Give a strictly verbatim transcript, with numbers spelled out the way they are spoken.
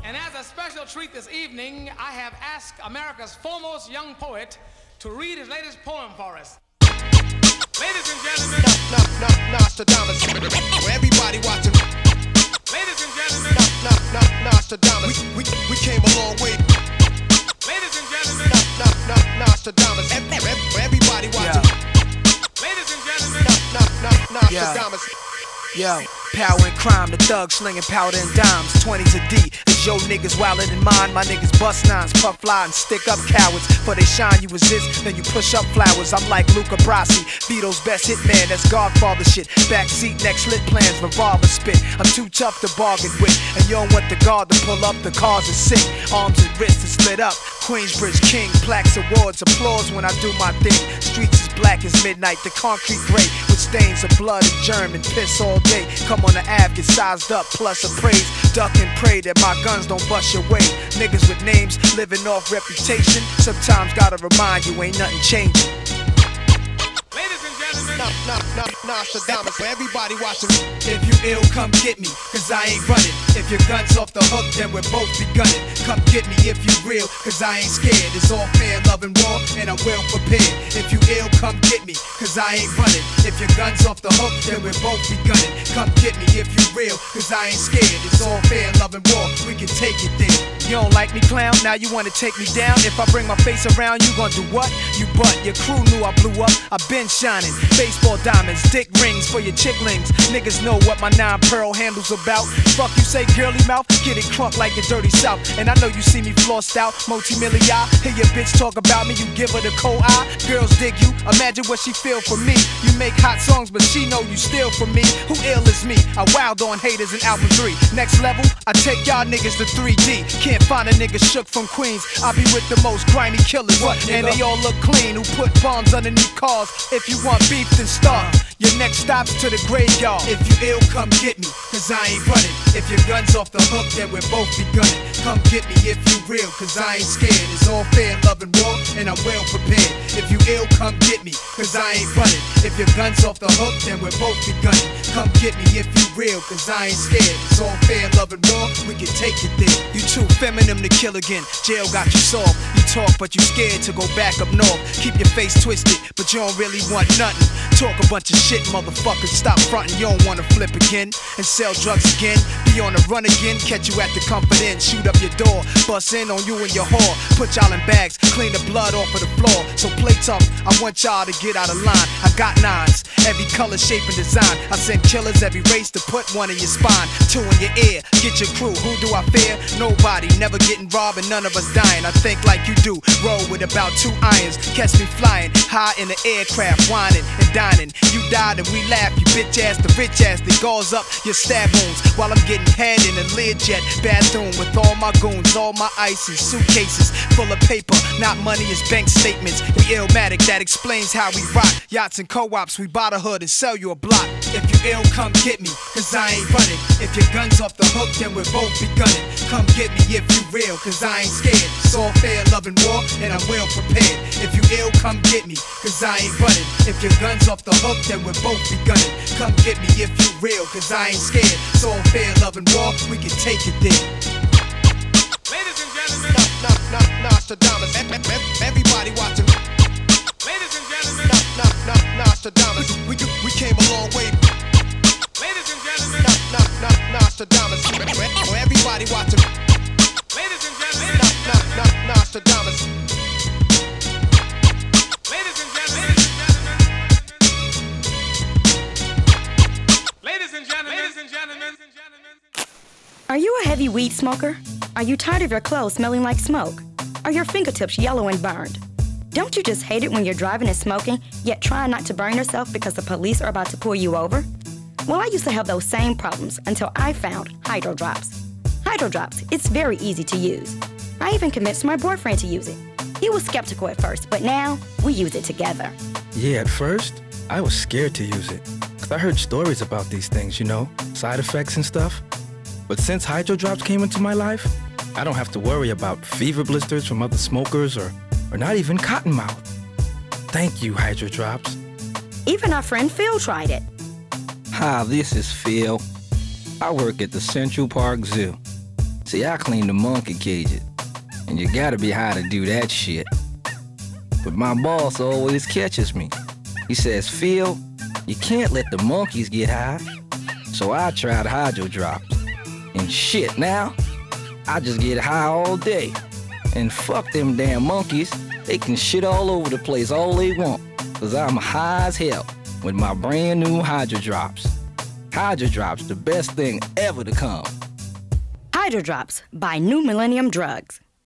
And as a special treat this evening, I have asked America's foremost young poet to read his latest poem for us. Ladies and gentlemen, no, no, no, Nostradamus. Everybody watching. Ladies and gentlemen, no, no, no, Nostradamus. We, we, we came a long way. Ladies and gentlemen, no, no, no, Nostradamus. Everybody watching. Yeah. Ladies and gentlemen, no, no, no, Nostradamus. Yo, power and crime, the thugs slinging powder and dimes. twenties a D, it's your niggas wilder than mine. My niggas bust nines, puff fly and stick up cowards. For they shine, you resist, then you push up flowers. I'm like Luca Brasi, Beatles' best hitman, that's Godfather shit. Backseat, next lit plans, revolver spit. I'm too tough to bargain with, and you don't want the guard to pull up, the cars are sick. Arms and wrists are split up. Queensbridge King, plaques, awards, applause when I do my thing. Streets as black as midnight, the concrete gray with stains of blood and germ and piss all day. Come on the Ave, get sized up, plus appraise. Duck and pray that my guns don't bust your way. Niggas with names, living off reputation. Sometimes gotta remind you, ain't nothing changing. ladies and gentlemen, no, no, no, Nostradamus. Everybody watching. If you ill, come get me, cause I ain't running. If your gun's off the hook, then we'll both be gunning. Come get me if you real, cause I ain't scared. It's all fair, love and war, and I'm well prepared. If you ill, come get me, cause I ain't running. If your gun's off the hook, then we'll both be gunning. Come get me if you real, cause I ain't scared. It's all fair, love and war, we can take it there. You don't like me, clown? Now you wanna take me down? If I bring my face around, you gon' do what? You butt, your crew knew I blew up. I been shining, baseball diamonds, dick rings for your chicklings. Niggas know what my nine pearl handle's about. Fuck you say girly mouth, get it crunk like your dirty south. And I know you see me flossed out, multi-million. Hear your bitch talk about me, you give her the cold eye. Girls dig you, imagine what she feel for me. You make hot songs, but she know you steal from me. Who ill is me? I wild on haters in album three. Next level, I take y'all niggas to three D. Can't find a nigga shook from Queens. I be with the most grimy killers, what, and they all look clean. Who put bombs underneath cars? If you want beef, then start. Your next stop's to the graveyard. If you ill, come get me, cause I ain't running. If your gun's off the hook, then we'll both be gunning. Come get me if you real, cause I ain't scared. It's all fair, love and war, and I'm well prepared. If you ill, come get me, cause I ain't running. If your gun's off the hook, then we'll both be gunning. Come get me if you real, cause I ain't scared. It's all fair, love and war, we can take it there. You too feminine to kill again, jail got you soft. You talk, but you scared to go back up north. Keep your face twisted, but you don't really want nothing. Talk a bunch of shit, motherfuckers, stop frontin'. You don't wanna flip again and sell drugs again. Be on the run again, catch you at the Comfort Inn. Shoot up your door, bust in on you and your whore. Put y'all in bags, clean the blood off of the floor. So play tough, I want y'all to get out of line. I got nines, every color, shape, and design. I send killers every race to put one in your spine. Two in your ear, get your crew, who do I fear? Nobody, never getting robbed and none of us dying. I think like you do, roll with about two irons. Catch me flying, high in the aircraft, whining and dining. You died and we laugh, you bitch ass, the rich ass that gauze up your stab wounds. While I'm getting head in a Learjet bathroom with all my goons, all my ice and suitcases full of paper, not money, it's bank statements. We illmatic, that explains how we rock. Yachts and co-ops, we buy the hood and sell you a block. If you ill, come get me, cause I ain't running. If your gun's off the hook, then we'll both be gunning. Come get me if you real, cause I ain't scared. It's all fair, love and war, and I'm well prepared. If you ill, come get me, cause I ain't running. If your gun's off the hook, then we'll both be gunning. Come get me if you real, cause I ain't scared. It's all fair, love and war, we can take it there. ladies and gentlemen, No, no, no, Nostradamus. Everybody watching. ladies and gentlemen, No, no, no, Nostradamus. We, we, we came a long way. ladies and gentlemen, No, no, no, Nostradamus. Everybody watching. ladies and gentlemen, No, no, no, Nostradamus. ladies and gentlemen, ladies and gentlemen, ladies and gentlemen. Are you a heavy weed smoker? Are you tired of your clothes smelling like smoke? Are your fingertips yellow and burned? Don't you just hate it when you're driving and smoking, yet trying not to burn yourself because the police are about to pull you over? Well, I used to have those same problems until I found Hydro Drops. Hydro Drops, it's very easy to use. I even convinced my boyfriend to use it. He was skeptical at first, but now we use it together. Yeah, at first, I was scared to use it. Cause I heard stories about these things, you know, side effects and stuff. But since Hydro Drops came into my life, I don't have to worry about fever blisters from other smokers or, or not even cottonmouth. Thank you, Hydro Drops. Even our friend Phil tried it. Hi, this is Phil. I work at the Central Park Zoo. See, I clean the monkey cages, and you gotta be high to do that shit. But my boss always catches me. He says, Phil, you can't let the monkeys get high. So I tried hydro drops. And shit, now, I just get high all day. And fuck them damn monkeys. They can shit all over the place all they want. Cause I'm high as hell with my brand new hydro drops. Hydro drops, the best thing ever to come. Hydro Drops by New Millennium Drugs.